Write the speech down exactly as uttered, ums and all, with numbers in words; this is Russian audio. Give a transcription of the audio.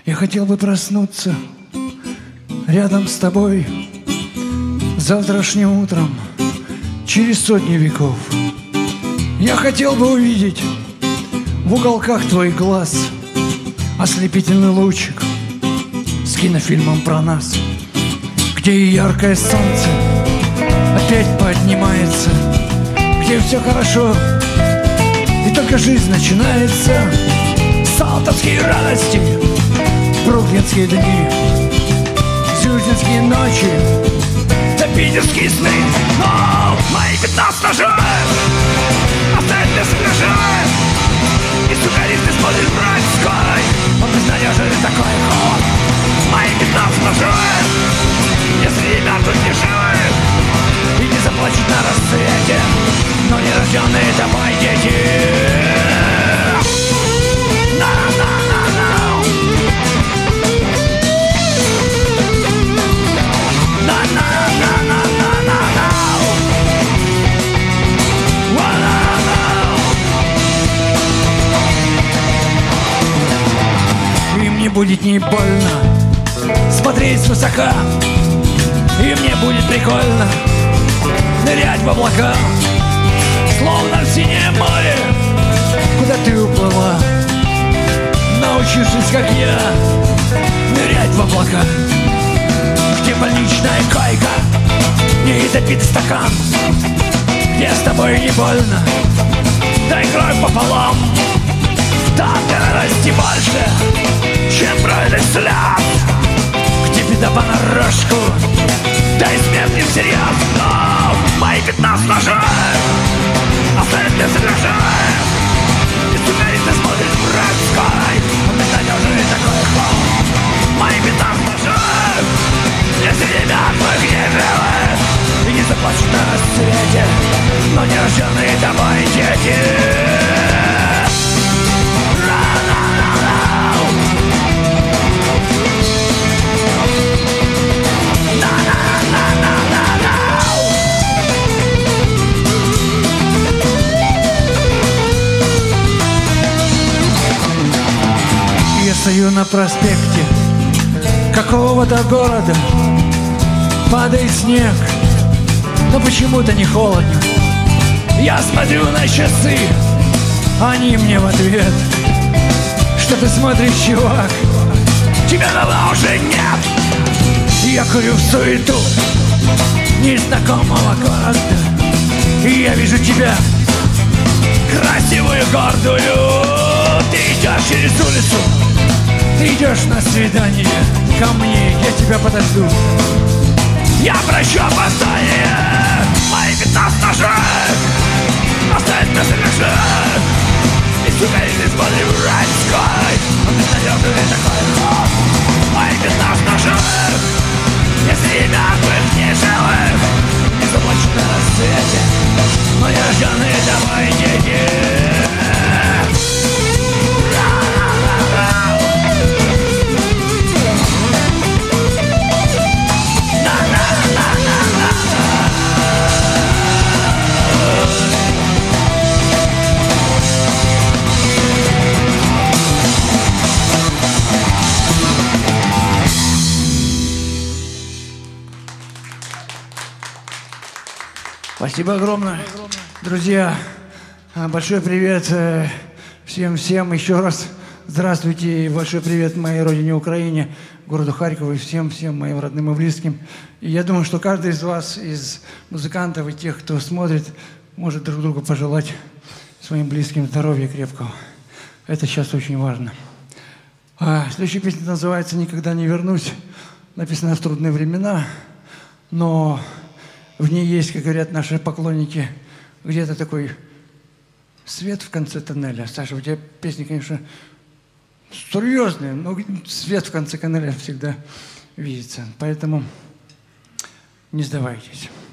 Я хотел бы проснуться рядом с тобой завтрашним утром, через сотни веков. Я хотел бы увидеть в уголках твоих глаз ослепительный лучик с кинофильмом про нас, где и яркое солнце опять поднимается, где все хорошо и только жизнь начинается. Салтовские радости, бруклинские дни, зюзинские ночи, да питерские сны. Но мои пятнадцать ножей оставят без пляжа, и сукаристы смотрят брать скорой. Он безнадежный такой ход. Мои пятнадцать ножей, если мертвых не живых, и не заплачут на рассвете, но нерожденные тобой дети. Им не будет не больно смотреть свысока, и мне будет прикольно нырять в облака, словно в синее море, куда ты уплыла, научившись, как я, нырять в облака, где больничная койка и допитый стакан, где с тобой не больно, дай кровь пополам. Там, где радости больше, чем правильный взгляд, где беда понарошку, да и смерть не всерьез. Но мои пятнадцать ножей оставят без гроша, и сумеристы смотрят в рак скорой. Он безнадежный такой ход. Мои пятнадцать ножей, если мертвых не живых, и не заплачут на рассвете, но не рожденные тобой дети. Я стою на проспекте какого-то города, падает снег, но почему-то не холодно. Я смотрю на часы, они мне в ответ: что ты смотришь, чувак, тебя давно уже нет. Я курю в суету незнакомого города, и я вижу тебя, красивую, гордую. Ты идешь через улицу, ты идешь на свидание ко мне, я тебя подожду. Я прощу опоздание, мои пятнадцать ножей оставят без гроша, и сука, если смотри в райской, он безнадежный такой ход. Мои пятнадцать ножей, если мертвых не живых, не заплачут на рассвете, но не рожденные тобой дети. Спасибо огромное, друзья. Большой привет всем-всем еще раз. Здравствуйте, большой привет моей родине Украине, городу Харькову и всем-всем моим родным и близким. И я думаю, что каждый из вас, из музыкантов и тех, кто смотрит, может друг другу пожелать своим близким здоровья крепкого. Это сейчас очень важно. А следующая песня называется «Никогда не вернусь». Написана в трудные времена, но в ней есть, как говорят наши поклонники, где-то такой свет в конце тоннеля. Саша, у тебя песни, конечно, серьезные, но свет в конце тоннеля всегда видится. Поэтому не сдавайтесь.